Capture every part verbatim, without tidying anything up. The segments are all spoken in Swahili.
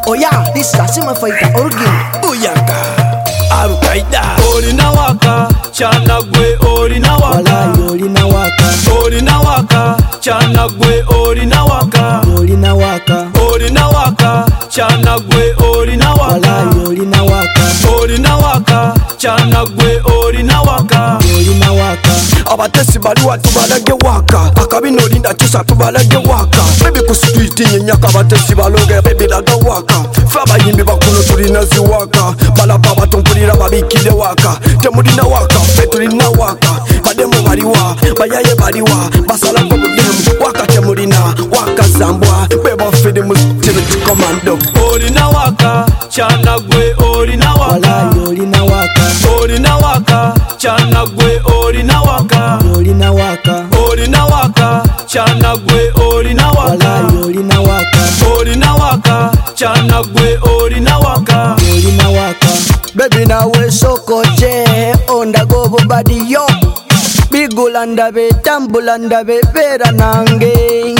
Oh yeah, this is Asima Fighter Origin. Buyaka Al-Qaeda. Olina waka chana gwe olina waka. Olina waka. Olina waka chana gwe olina waka. Olina waka. Olina waka chana gwe olina waka. Olina waka. Olina waka chana gwe olina waka. Olina waka. Abatesi baliwa tubalage waka. Akabino linda tusa tubalage waka. Baby ku street nyenyaka abatesi baloge baby laga waka. Faba yimbi bakuno tulina ziwaka. Balapa batumpulira babikile waka. Temulina waka petulina waka. Bademu baliwa bayaye baliwa. Basala ko budemu waka temulina waka zambwa. Beba fidi mustiri komando. Olina waka chana gwe olina waka. Olina waka. Olina waka chana gwe olina waka. Olina waka. Olina waka chana gwe olina waka. Olina waka. Olina waka chana gwe olina waka. Olina waka. Baby nawe soko je onda go body yo. Bigulanda be tambulanda be vera nange.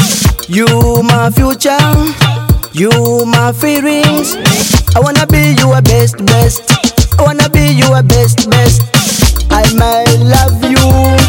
You my future, you my feelings. I wanna be you a best best. I wanna be you a best best. I may love you,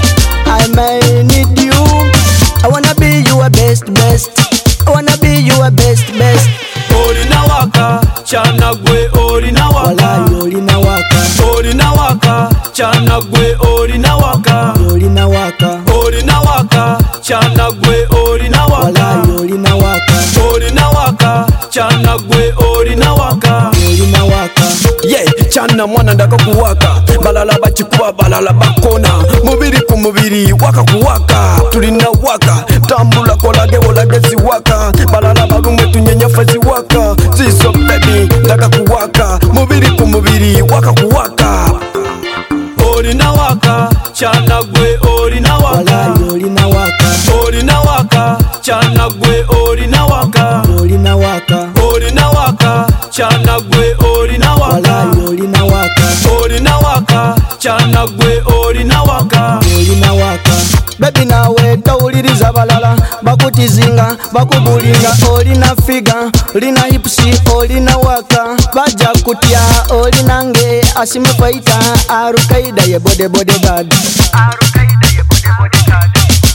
I may need you. I wanna be you a best best. I wanna be you a best best. Olina waka chana gwe olina waka. Olina waka. Olina waka chana gwe olina waka. Olina waka. Olina waka chana gwe olina waka. Olina waka. Olina waka chana gwe olina waka. Olina waka. Yeah, chana mwana ndaka kuwaka. Balala bachikuwa balala bakona. Mubiri ku mubiri waka kuwaka. Tulina waka tambula kolage olage ziwaka. Balala bagumwe tunyenyafa ziwaka. Zizo baby ndaka kuwaka. Mubiri ku mubiri waka kuwaka. Olina waka chana gwe olina waka. Olina waka. Olina waka chana gwe olina waka. Olina waka. Olina waka chana gwe olina waka. Olina waka. Olina waka chana gwe olina waka. Olina waka. Baby nawe tawuliriza balala bakutizinga bakubulinga. Olina figa, olina hipsi, olina waka. Baja kutya olina nge Asima Fighter Al-Qaeda ye bode bode bad. Al-Qaeda ye bode bode bad.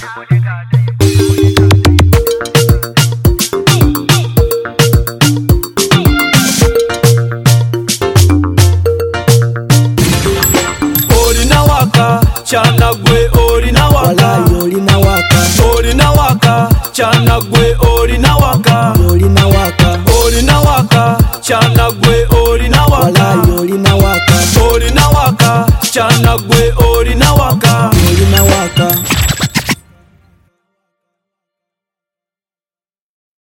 Olina waka chana gwe olina waka. Olina waka. Olina waka chana gwe olina waka. Olina waka. Olina waka chana gwe olina waka. Olina waka. Olina waka chana gwe olina waka. Olina waka.